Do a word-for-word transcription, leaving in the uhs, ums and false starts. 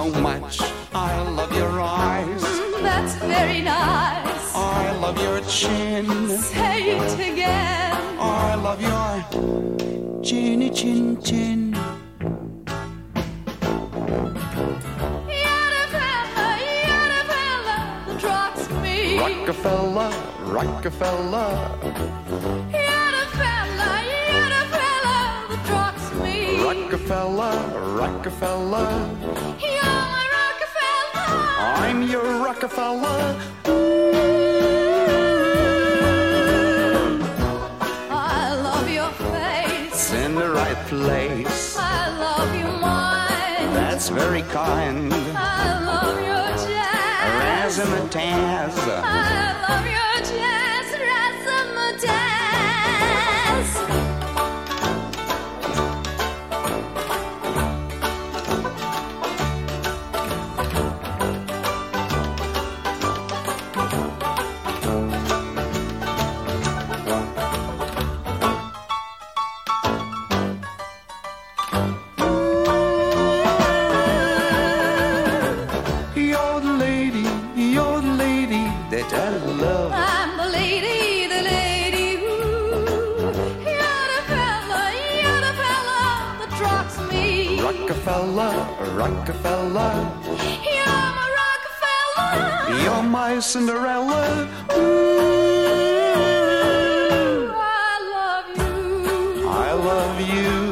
so much. I love your eyes. That's very nice. I love your chin. Say it again. I love your chinny chin chin. You're the fella, you're the fella that rocks me. Rockefeller, Rockefeller. You're the fella, you're the fella that rocks me. Rockefeller, Rockefeller. You're my Rockefeller. I'm your Rockefeller. I love your face. It's in the right place. I love your mind. That's very kind. I love your jazz. Razzmatazz. I love your jazz. Razzmatazz. You're the lady, you're the lady that I love. I'm the lady, the lady who. You're the fella, you're the fella that rocks me. Rockefeller, Rockefeller. You're my Rockefeller. You're my Cinderella. Ooh, I love you. I love you.